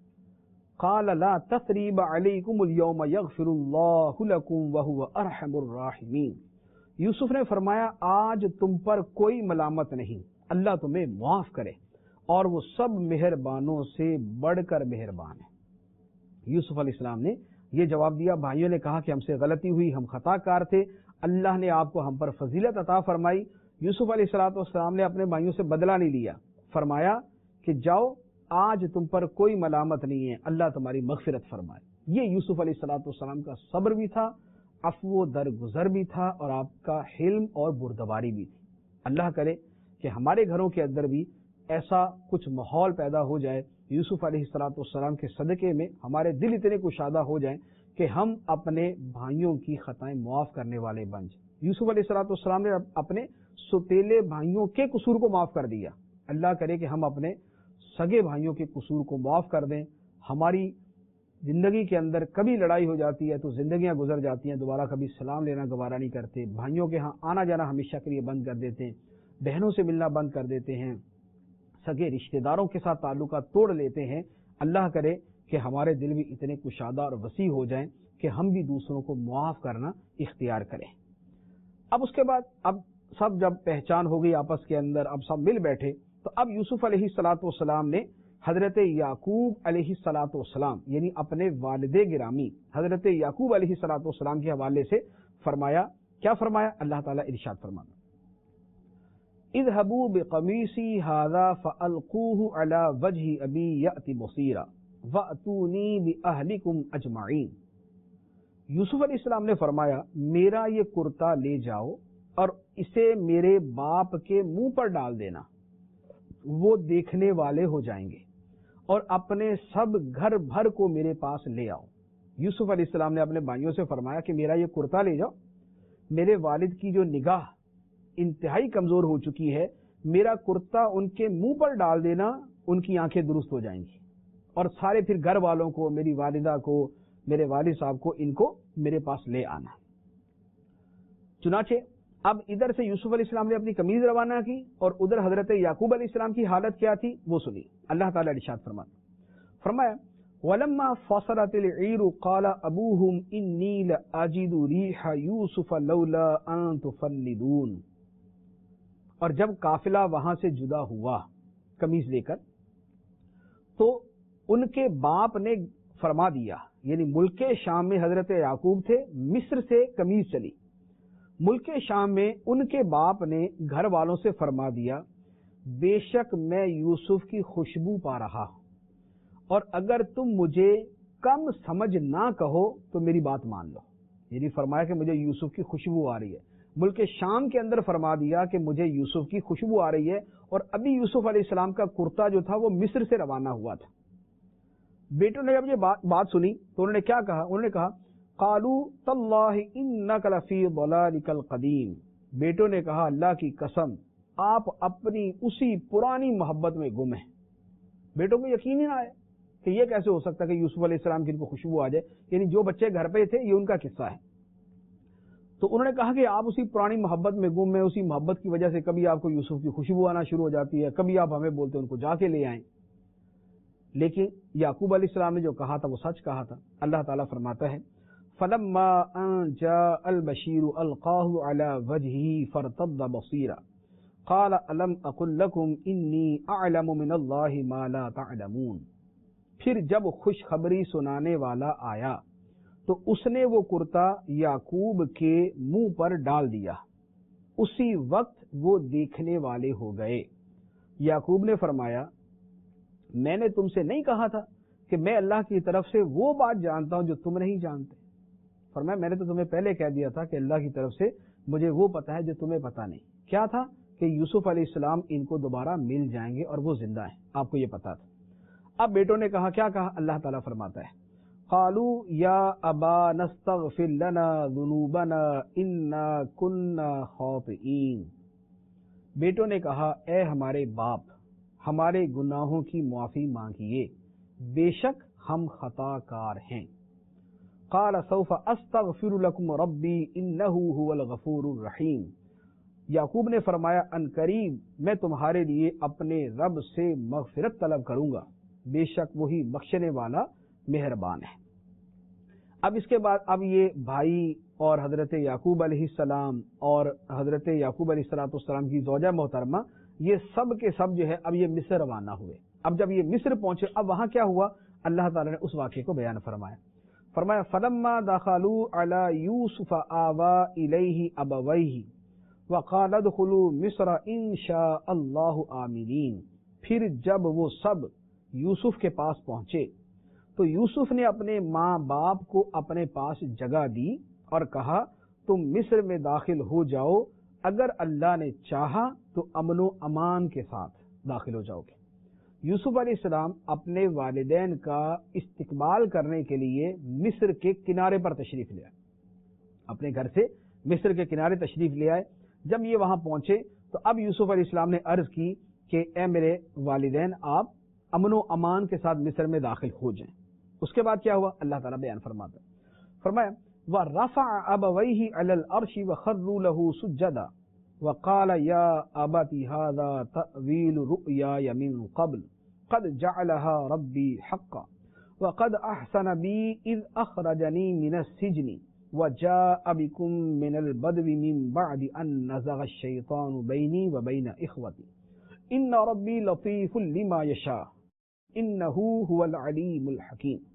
قال لا تثریب علیکم اليوم یغفر اللہ لکم وہو ارحم الراحمین. یوسف نے فرمایا آج تم پر کوئی ملامت نہیں، اللہ تمہیں معاف کرے اور وہ سب مہربانوں سے بڑھ کر مہربان ہے. یوسف علیہ السلام نے یہ جواب دیا. بھائیوں نے کہا کہ ہم سے غلطی ہوئی، ہم خطا کار تھے، اللہ نے آپ کو ہم پر فضیلت عطا فرمائی. یوسف علیہ الصلوۃ والسلام نے اپنے بھائیوں سے بدلہ نہیں لیا، فرمایا کہ جاؤ آج تم پر کوئی ملامت نہیں ہے، اللہ تمہاری مغفرت فرمائے. یہ یوسف علیہ الصلوۃ والسلام کا صبر بھی تھا، عفو و درگزر بھی تھا اور آپ کا حلم اور بردباری بھی تھی. اللہ کرے کہ ہمارے گھروں کے اندر بھی ایسا کچھ ماحول پیدا ہو جائے یوسف علیہ الصلوۃ والسلام کے صدقے میں ہمارے دل اتنے کشادہ ہو جائیں کہ ہم اپنے بھائیوں کی خطائیں معاف کرنے والے بن جائیں. یوسف علیہ الصلوۃ والسلام نے اپنے سوتیلے بھائیوں کے قصور کو معاف کر دیا. اللہ کرے کہ ہم اپنے سگے بھائیوں کے قصور کو معاف کر دیں. ہماری زندگی کے اندر کبھی لڑائی ہو جاتی ہے تو زندگیاں گزر جاتی ہیں، دوبارہ کبھی سلام لینا گوارا نہیں کرتے، بھائیوں کے ہاں آنا جانا ہمیشہ کے لیے بند کر دیتے ہیں، بہنوں سے ملنا بند کر دیتے ہیں، سگے رشتہ داروں کے ساتھ تعلقات توڑ لیتے ہیں. اللہ کرے کہ ہمارے دل بھی اتنے کشادہ اور وسیع ہو جائیں کہ ہم بھی دوسروں کو معاف کرنا اختیار کریں. اب اس کے بعد اب سب جب پہچان ہو گئی آپس کے اندر، اب سب مل بیٹھے تو اب یوسف علیہ الصلوۃ والسلام نے حضرت یعقوب علیہ الصلوۃ والسلام یعنی اپنے والد گرامی حضرت یعقوب علیہ الصلوۃ والسلام کے حوالے سے فرمایا. کیا فرمایا؟ اللہ تعالیٰ ارشاد فرمانا اذهبوا بقمیصی ھذا فالقوه علی وجه ابی یأت بصیرا واتونی باہلکم اجمعین. یوسف علیہ السلام نے فرمایا میرا یہ کرتا لے جاؤ اور اسے میرے باپ کے منہ پر ڈال دینا، وہ دیکھنے والے ہو جائیں گے، اور اپنے سب گھر بھر کو میرے پاس لے آؤ. یوسف علیہ السلام نے اپنے بھائیوں سے فرمایا کہ میرا یہ کرتا لے جاؤ، میرے والد کی جو نگاہ انتہائی کمزور ہو چکی ہے، میرا کرتا ان کے منہ پر ڈال دینا، ان کی آنکھیں درست ہو جائیں گی، اور سارے پھر گھر والوں کو، میری والدہ کو، میرے والد صاحب کو، ان کو میرے پاس لے آنا. چنانچہ اب ادھر سے یوسف علیہ السلام نے اپنی قمیض روانہ کی اور ادھر حضرت یعقوب علیہ السلام کی حالت کیا تھی وہ سنی. اللہ تعالیٰ ارشاد فرمایا وَلَمَّا فَصَلَتِ الْعِيرُ قَالَ أَبُوهُمْ إِنِّي لَأَجِدُ رِيحَ يُوسُفَ لَوْلَا أَن تُفَنِّدُونَ. اور جب قافلہ وہاں سے جدا ہوا قمیض لے کر تو ان کے باپ نے فرما دیا، یعنی ملک شام میں حضرت یعقوب تھے، مصر سے قمیض چلی، ملک شام میں ان کے باپ نے گھر والوں سے فرما دیا بے شک میں یوسف کی خوشبو پا رہا ہوں، اور اگر تم مجھے کم سمجھ نہ کہو تو میری بات مان لو. یعنی فرمایا کہ مجھے یوسف کی خوشبو آ رہی ہے. ملک شام کے اندر فرما دیا کہ مجھے یوسف کی خوشبو آ رہی ہے، اور ابھی یوسف علیہ السلام کا کرتا جو تھا وہ مصر سے روانہ ہوا تھا. بیٹوں نے جب یہ بات سنی تو انہوں نے کیا کہا؟ انہوں نے کہا قالوا تاللہ انک لفی ضلالک القدیم. بیٹوں نے کہا اللہ کی قسم آپ اپنی اسی پرانی محبت میں گم ہیں. بیٹوں کو یقین ہی نہ آئے کہ یہ کیسے ہو سکتا ہے کہ یوسف علیہ السلام کی ان کو خوشبو آ جائے، یعنی جو بچے گھر پہ تھے یہ ان کا قصہ ہے. تو انہوں نے کہا کہ آپ اسی پرانی محبت میں گم ہیں، اسی محبت کی وجہ سے کبھی آپ کو یوسف کی خوشبو آنا شروع ہو جاتی ہے، کبھی آپ ہمیں بولتے ہیں ان کو جا کے لے آئیں. لیکن یعقوب علیہ السلام نے جو کہا تھا وہ سچ کہا تھا. اللہ تعالیٰ فرماتا ہے فَلَمَّا أَن جَاءَ الْبَشِيرُ أَلْقَاهُ عَلَى وَجْهِهِ فَارْتَدَّ بَصِيرًا قَالَ أَلَمْ أَقُل لَّكُمْ إِنِّي أَعْلَمُ مِنَ اللَّهِ مَا لَا تَعْلَمُونَ. پھر جب خوشخبری سنانے والا آیا تو اس نے وہ کرتا یعقوب کے منہ پر ڈال دیا، اسی وقت وہ دیکھنے والے ہو گئے. یعقوب نے فرمایا میں نے تم سے نہیں کہا تھا کہ میں اللہ کی طرف سے وہ بات جانتا ہوں جو تم نہیں جانتے. فرمایا میں نے تو تمہیں پہلے کہہ دیا تھا کہ اللہ کی طرف سے مجھے وہ پتا ہے جو تمہیں پتا نہیں. کیا تھا کہ کہ یوسف علیہ السلام ان کو دوبارہ مل جائیں گے اور وہ زندہ ہیں، آپ کو یہ پتا تھا۔ اب بیٹوں نے کہا، کیا کہا؟ اللہ تعالیٰ فرماتا ہے قالوا یا ابانا استغفر لنا ذنوبنا انا كنا خاطئین، بیٹوں نے کہا اے ہمارے باپ، ہمارے گناہوں کی معافی مانگیے، بے شک ہم خطا کار ہیں۔ قال سوف استغفر لكم ربی انہ هو الغفور الرحیم، یعقوب نے فرمایا ان قریب میں تمہارے لیے اپنے رب سے مغفرت طلب کروں گا، بے شک وہی بخشنے والا مہربان ہے۔ اب اس کے بعد اب یہ بھائی اور حضرت یعقوب علیہ السلام اور حضرت یعقوب علیہ السلام کی زوجہ محترمہ، یہ سب کے سب جو ہے اب یہ مصر روانہ ہوئے۔ اب جب یہ مصر پہنچے، اب وہاں کیا ہوا؟ اللہ تعالیٰ نے اس واقعے کو بیان فرمایا فلما دخلوا علی یوسف آوی الیہ ابویہ وقال ادخلوا مصر ان شاء اللہ آمنین، پھر جب وہ سب یوسف کے پاس پہنچے تو یوسف نے اپنے ماں باپ کو اپنے پاس جگہ دی اور کہا تم مصر میں داخل ہو جاؤ، اگر اللہ نے چاہا تو امن و امان کے ساتھ داخل ہو جاؤ گے۔ یوسف علیہ السلام اپنے والدین کا استقبال کرنے کے لیے مصر کے کنارے پر تشریف لے آئے، اپنے گھر سے مصر کے کنارے تشریف لے آئے۔ جب یہ وہاں پہنچے تو اب یوسف علیہ السلام نے عرض کی کہ اے میرے والدین، آپ امن و امان کے ساتھ مصر میں داخل ہو جائیں۔ اس کے بعد کیا ہوا؟ اللہ تعالیٰ بیان فرماتا ہے، فرمایا وَرَفَعَ أَبَوَيْهِ عَلَى الْعَرْشِ وَخَرُّوا لَهُ سُجَّدًا وَقَالَ يَا أَبَتِ هَذَا تَأْوِيلُ رُؤْيَايَ مِن قَبْلُ قَدْ جَعَلَهَا رَبِّي حَقًّا وَقَدْ أَحْسَنَ بِي إِذْ أَخْرَجَنِي مِنَ السِّجْنِ وَجَاءَ بِكُم مِّنَ الْبَدْوِ مِن بَعْدِ أَن نَّزَغَ الشَّيْطَانُ بَيْنِي وَبَيْنَ إِخْوَتِي إِنَّ رَبِّي لَطِيفٌ لِّمَا يَشَاءُ إِنَّهُ هُوَ الْعَلِيمُ الْحَكِيمُ۔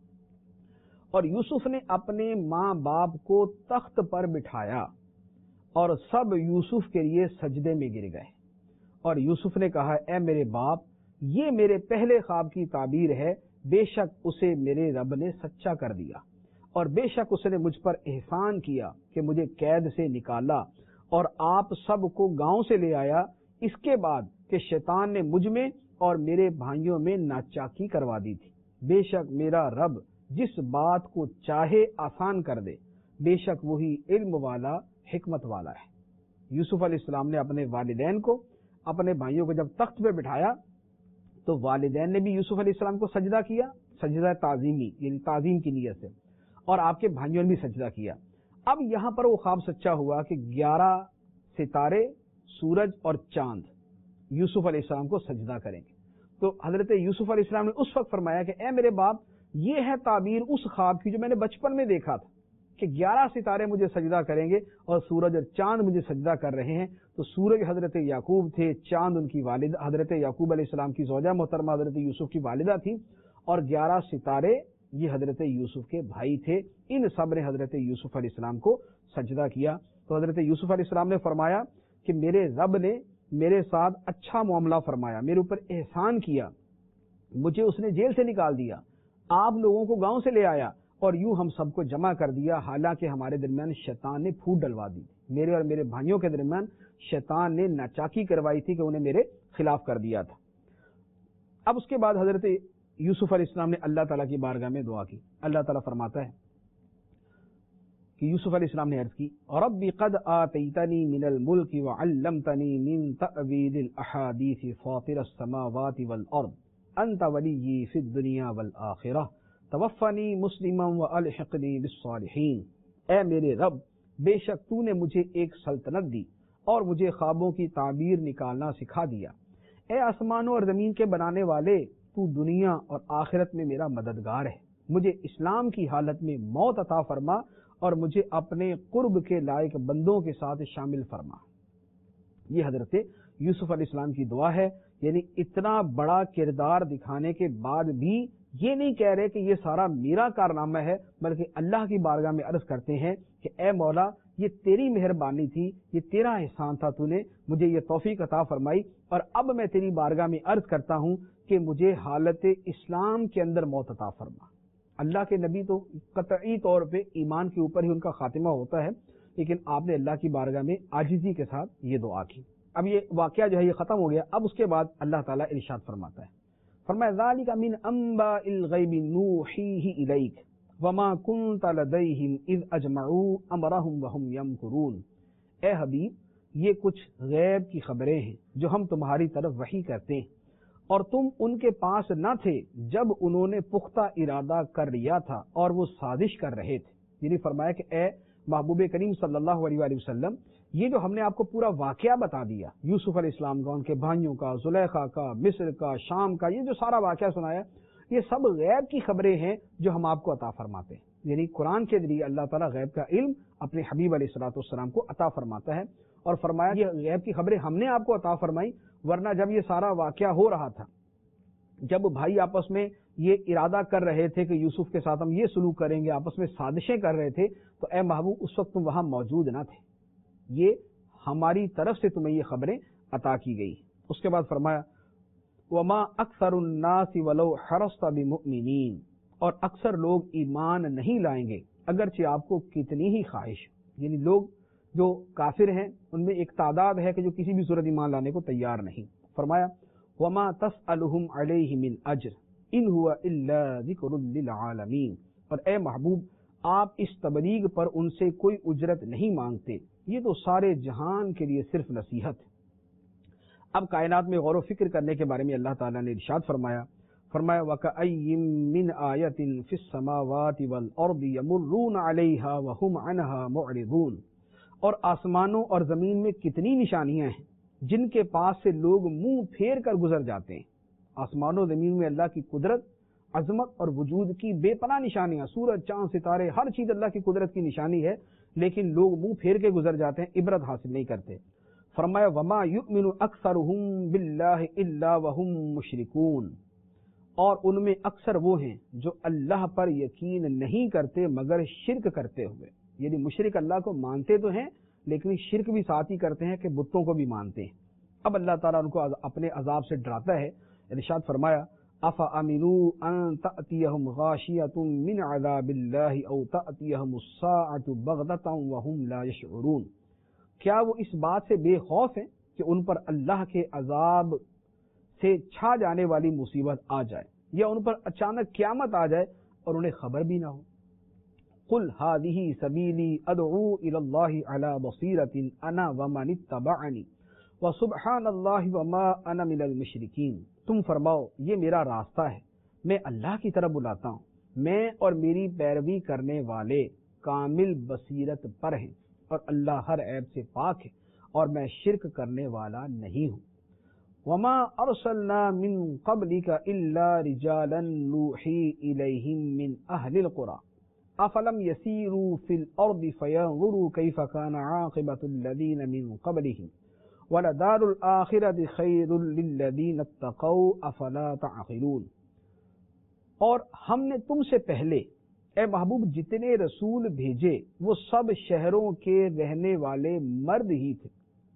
اور یوسف نے اپنے ماں باپ کو تخت پر بٹھایا اور سب یوسف کے لیے سجدے میں گر گئے، اور یوسف نے کہا اے میرے باپ، یہ میرے پہلے خواب کی تعبیر ہے، بے شک اسے میرے رب نے سچا کر دیا، اور بے شک اس نے مجھ پر احسان کیا کہ مجھے قید سے نکالا اور آپ سب کو گاؤں سے لے آیا، اس کے بعد کہ شیطان نے مجھ میں اور میرے بھائیوں میں ناچاکی کروا دی تھی۔ بے شک میرا رب جس بات کو چاہے آسان کر دے، بے شک وہی علم والا حکمت والا ہے۔ یوسف علیہ السلام نے اپنے والدین کو، اپنے بھائیوں کو جب تخت پہ بٹھایا تو والدین نے بھی یوسف علیہ السلام کو سجدہ کیا، سجدہ تعظیمی یعنی تعظیم کی نیت سے، اور آپ کے بھائیوں نے بھی سجدہ کیا۔ اب یہاں پر وہ خواب سچا ہوا کہ 11 ستارے، سورج اور چاند یوسف علیہ السلام کو سجدہ کریں گے۔ تو حضرت یوسف علیہ السلام نے اس وقت فرمایا کہ اے میرے باپ، یہ ہے تعبیر اس خواب کی جو میں نے بچپن میں دیکھا تھا کہ 11 ستارے مجھے سجدہ کریں گے اور سورج اور چاند مجھے سجدہ کر رہے ہیں۔ تو سورج حضرت یعقوب تھے، چاند ان کی والدہ حضرت یعقوب علیہ السلام کی زوجہ محترمہ حضرت یوسف کی والدہ تھی، اور 11 ستارے یہ حضرت یوسف کے بھائی تھے۔ ان سب نے حضرت یوسف علیہ السلام کو سجدہ کیا۔ تو حضرت یوسف علیہ السلام نے فرمایا کہ میرے رب نے میرے ساتھ اچھا معاملہ فرمایا، میرے اوپر احسان کیا، مجھے اس نے جیل سے نکال دیا، آپ لوگوں کو گاؤں سے لے آیا اور یوں ہم سب کو جمع کر دیا، حالانکہ ہمارے درمیان شیطان نے پھوٹ ڈلوا دی، میرے اور میرے بھائیوں کے درمیان شیطان نے ناچاکی کروائی تھی کہ انہیں میرے خلاف کر دیا تھا۔ اب اس کے بعد حضرت یوسف علیہ السلام نے اللہ تعالیٰ کی بارگاہ میں دعا کی۔ اللہ تعالیٰ فرماتا ہے کہ یوسف علیہ السلام نے عرض کی رب قد آتیتنی من الملک وعلمتنی من تأویل الاحادیث فاطر السماوات والارض انت ولی فی الدنیا والآخرہ توفنی مسلما والحقنی بالصالحین۔ اے میرے رب، بے شک تو نے مجھے ایک سلطنت دی اور مجھے خوابوں کی تعبیر نکالنا سکھا دیا۔ اے آسمانوں اور زمین کے بنانے والے، تو دنیا اور آخرت میں میرا مددگار ہے، مجھے اسلام کی حالت میں موت عطا فرما اور مجھے اپنے قرب کے لائق بندوں کے ساتھ شامل فرما۔ یہ حضرت یوسف علیہ السلام کی دعا ہے، یعنی اتنا بڑا کردار دکھانے کے بعد بھی یہ نہیں کہہ رہے کہ یہ سارا میرا کارنامہ ہے، بلکہ اللہ کی بارگاہ میں عرض کرتے ہیں کہ اے مولا، یہ تیری مہربانی تھی، یہ تیرا احسان تھا، تو نے مجھے یہ توفیق عطا فرمائی، اور اب میں تیری بارگاہ میں عرض کرتا ہوں کہ مجھے حالت اسلام کے اندر موت عطا فرما۔ اللہ کے نبی تو قطعی طور پہ ایمان کے اوپر ہی ان کا خاتمہ ہوتا ہے، لیکن آپ نے اللہ کی بارگاہ میں عاجزی کے ساتھ یہ دعا کی۔ اب یہ واقعہ جو ہے یہ ختم ہو گیا. اب اس کے بعد اللہ تعالیٰ ارشاد فرماتا ہے, فرمایا ذالک من انباء الغیب نوحیہ الیک وما کنت لدیہم اذ اجمعوا امرہم وہم یمکرون. اے حبیب, یہ کچھ غیب کی خبریں ہیں جو ہم تمہاری طرف وحی کرتے ہیں, اور تم ان کے پاس نہ تھے جب انہوں نے پختہ ارادہ کر لیا تھا اور وہ سازش کر رہے تھے. یعنی فرمایا کہ اے محبوب کریم صلی اللہ علیہ وآلہ وسلم, یہ جو ہم نے آپ کو پورا واقعہ بتا دیا, یوسف علیہ السلام کا, ان کے بھائیوں کا, زلیخا کا, مصر کا, شام کا, یہ جو سارا واقعہ سنایا, یہ سب غیب کی خبریں ہیں جو ہم آپ کو عطا فرماتے ہیں. یعنی قرآن کے ذریعے اللہ تعالیٰ غیب کا علم اپنے حبیب علیہ الصلوۃ والسلام کو عطا فرماتا ہے, اور فرمایا یہ غیب کی خبریں ہم نے آپ کو عطا فرمائی, ورنہ جب یہ سارا واقعہ ہو رہا تھا, جب بھائی آپس میں یہ ارادہ کر رہے تھے کہ یوسف کے ساتھ ہم یہ سلوک کریں گے, آپس میں سازشیں کر رہے تھے, تو اے محبوب اس وقت تم وہاں موجود نہ تھے, یہ ہماری طرف سے تمہیں یہ خبریں عطا کی گئی. اس کے بعد فرمایا وما اکثر الناس ولو حرصت بمؤمنین, اور اکثر لوگ ایمان نہیں لائیں گے اگرچہ آپ کو کتنی ہی خواہش. یعنی لوگ جو کافر ہیں ان میں ایک تعداد ہے کہ جو کسی بھی صورت ایمان لانے کو تیار نہیں. فرمایا وما تسألهم علیہ من اجر ان هو الا ذکر للعالمین, اور اے محبوب آپ اس تبلیغ پر ان سے کوئی اجرت نہیں مانگتے, یہ تو سارے جہان کے لیے صرف نصیحت ہے. اب کائنات میں غور و فکر کرنے کے بارے میں اللہ تعالیٰ نے ارشاد فرمایا وَكَأَيٍّ مِّنْ آیَةٍ فِي السَّمَاوَاتِ وَالْأَرْضِ يَمُرُّونَ عَلَيْهَا وَهُمْ عَنْهَا مُعْرِضُونَ, اور آسمانوں اور زمین میں کتنی نشانیاں ہیں جن کے پاس سے لوگ منہ پھیر کر گزر جاتے ہیں. آسمانوں زمین میں اللہ کی قدرت, عظمت اور وجود کی بے پناہ نشانیاں, سورج, چاند, ستارے, ہر چیز اللہ کی قدرت کی نشانی ہے, لیکن لوگ منہ پھیر کے گزر جاتے ہیں, عبرت حاصل نہیں کرتے. فرمایا وما یؤمن اکثرهم باللہ الا وهم مشرکون, اور ان میں اکثر وہ ہیں جو اللہ پر یقین نہیں کرتے مگر شرک کرتے ہوئے. یعنی مشرک اللہ کو مانتے تو ہیں لیکن شرک بھی ساتھ ہی کرتے ہیں کہ بتوں کو بھی مانتے ہیں. اب اللہ تعالیٰ ان کو اپنے عذاب سے ڈراتا ہے. ارشاد فرمایا افامنوا ان تأتیہم غاشیۃ من عذاب اللہ او تأتیہم الساعۃ بغتۃ وہم لا یشعرون, کیا وہ اس بات سے بے خوف ہیں کہ ان پر اللہ کے عذاب سے چھا جانے والی مصیبت آ جائے, یا ان پر اچانک قیامت آ جائے اور انہیں خبر بھی نہ ہو. قل هذه سبیلی ادعو الی اللہ علی بصیرۃ انا ومن اتبعنی وسبحان اللہ وما انا من المشرکین. تم فرماؤ یہ میرا راستہ ہے, میں اللہ کی طرف بلاتا ہوں, میں اور میری پیروی کرنے والے کامل بصیرت پر ہیں, اور اللہ ہر عیب سے پاک ہے, اور میں شرک کرنے والا نہیں ہوں. وما ارسلنا من قبلک الا رجالا نوحی الیہم من اہل القری افلم یسیروا فی الارض فینظروا کیف کان عاقبۃ الذین من قبلہم وَلَدَارُ الْآخِرَةِ خَيْرٌ لِلَّذِينَ اتَّقَوْا أَفَلَا تَعْقِلُونَ, اور ہم نے تم سے پہلے اے محبوب جتنے رسول بھیجے وہ سب شہروں کے رہنے والے مرد ہی تھے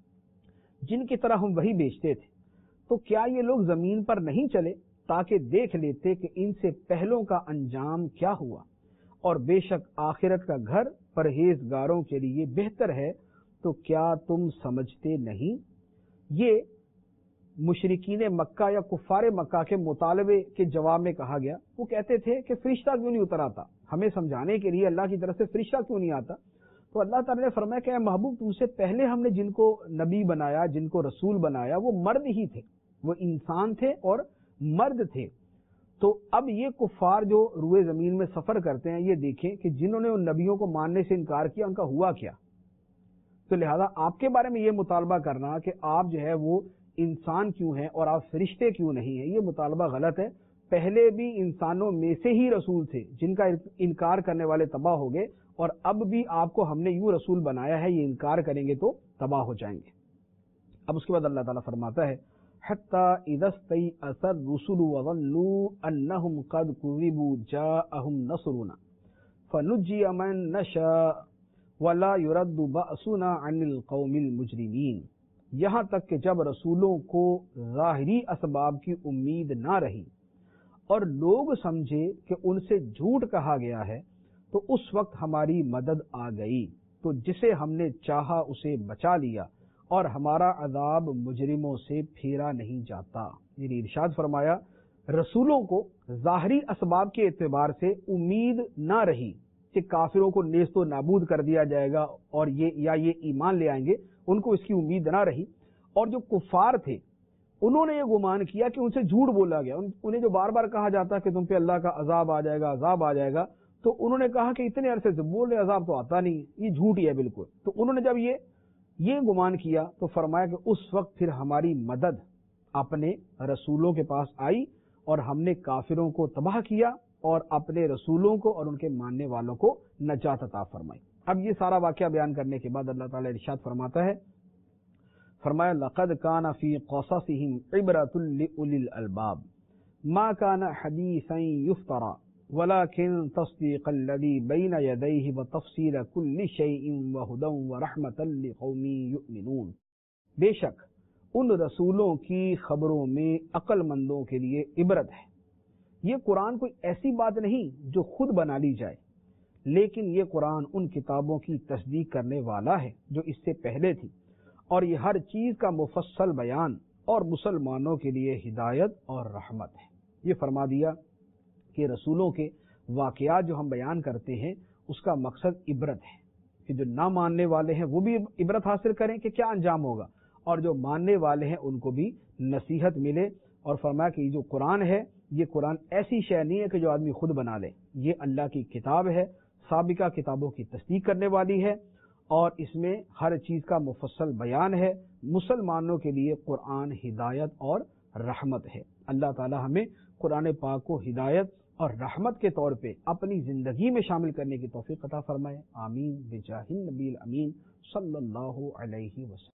جن کی طرح ہم وہی بھیجتے تھے. تو کیا یہ لوگ زمین پر نہیں چلے تاکہ دیکھ لیتے کہ ان سے پہلوں کا انجام کیا ہوا, اور بے شک آخرت کا گھر پرہیزگاروں کے لیے بہتر ہے, تو کیا تم سمجھتے نہیں. یہ مشرکین مکہ یا کفار مکہ کے مطالبے کے جواب میں کہا گیا. وہ کہتے تھے کہ فرشتہ کیوں نہیں اتر آتا, ہمیں سمجھانے کے لیے اللہ کی طرف سے فرشتہ کیوں نہیں آتا. تو اللہ تعالیٰ نے فرمایا کہ اے محبوب تم سے پہلے ہم نے جن کو نبی بنایا, جن کو رسول بنایا, وہ مرد ہی تھے, وہ انسان تھے اور مرد تھے. تو اب یہ کفار جو روئے زمین میں سفر کرتے ہیں, یہ دیکھیں کہ جنہوں نے ان نبیوں کو ماننے سے انکار کیا ان کا ہوا کیا. تو لہذا آپ کے بارے میں یہ مطالبہ کرنا کہ آپ جو ہے وہ انسان کیوں ہیں اور آپ فرشتے کیوں نہیں ہیں, یہ مطالبہ غلط ہے. پہلے بھی انسانوں میں سے ہی رسول تھے جن کا انکار کرنے والے تباہ ہو گئے, اور اب بھی آپ کو ہم نے یوں رسول بنایا ہے, یہ انکار کریں گے تو تباہ ہو جائیں گے. اب اس کے بعد اللہ تعالیٰ فرماتا ہے حَتَّى إِذَا اسْتَيْأَسَ الرُّسُلُ وَظَنُّوا أَنَّهُمْ قَدْ كُذِبُوا جَاءَهُمْ نَصْرُنَا فَنُجِّيَ مَن نَّشَاءُ وَلَا يُرَدُّ بَأْسُنَا عَنِ الْقَوْمِ الْمُجْرِمِينَ, یہاں تک کہ جب رسولوں کو ظاہری اسباب کی امید نہ رہی اور لوگ سمجھے کہ ان سے جھوٹ کہا گیا ہے, تو اس وقت ہماری مدد آ گئی, تو جسے ہم نے چاہا اسے بچا لیا, اور ہمارا عذاب مجرموں سے پھیرا نہیں جاتا۔ یعنی ارشاد فرمایا رسولوں کو ظاہری اسباب کے اعتبار سے امید نہ رہی کہ کافروں کو نیست و نابود کر دیا جائے گا اور یہ ایمان لے آئیں گے، ان کو اس کی امید نہ رہی۔ اور جو کفار تھے انہوں نے یہ گمان کیا کہ ان سے جھوٹ بولا گیا، انہیں جو بار بار کہا جاتا کہ تم پہ اللہ کا عذاب آ جائے گا، عذاب آ جائے گا، تو انہوں نے کہا کہ اتنے عرصے سے بول رہے عذاب تو آتا نہیں، یہ جھوٹ ہی ہے بالکل۔ تو انہوں نے جب یہ گمان کیا تو فرمایا کہ اس وقت پھر ہماری مدد اپنے رسولوں کے پاس آئی اور ہم نے کافروں کو تباہ کیا اور اپنے رسولوں کو اور ان کے ماننے والوں کو نجات عطا فرمائی۔ اب یہ سارا واقعہ بیان کرنے کے بعد اللہ تعالیٰ ارشاد فرماتا ہے، فرمایا لقد كان في قصصهم عبرة لأولي الألباب ما كان حديثا يفترى ولكن تصديق الذي بين يديه وتفصيل كل شيء وهدى ورحمة لقوم يؤمنون۔ بے شک ان رسولوں کی خبروں میں عقل مندوں کے لیے عبرت ہے۔ یہ قرآن کوئی ایسی بات نہیں جو خود بنا لی جائے، لیکن یہ قرآن ان کتابوں کی تصدیق کرنے والا ہے جو اس سے پہلے تھی، اور یہ ہر چیز کا مفصل بیان اور مسلمانوں کے لیے ہدایت اور رحمت ہے۔ یہ فرما دیا کہ رسولوں کے واقعات جو ہم بیان کرتے ہیں اس کا مقصد عبرت ہے کہ جو نہ ماننے والے ہیں وہ بھی عبرت حاصل کریں کہ کیا انجام ہوگا، اور جو ماننے والے ہیں ان کو بھی نصیحت ملے۔ اور فرمایا کہ یہ جو قرآن ہے یہ قرآن ایسی شے نہیں ہے کہ جو آدمی خود بنا لے، یہ اللہ کی کتاب ہے، سابقہ کتابوں کی تصدیق کرنے والی ہے، اور اس میں ہر چیز کا مفصل بیان ہے۔ مسلمانوں کے لیے قرآن ہدایت اور رحمت ہے۔ اللہ تعالی ہمیں قرآن پاک کو ہدایت اور رحمت کے طور پہ اپنی زندگی میں شامل کرنے کی توفیق عطا فرمائے۔ آمین بجاہ النبی الامین صلی اللہ علیہ وسلم۔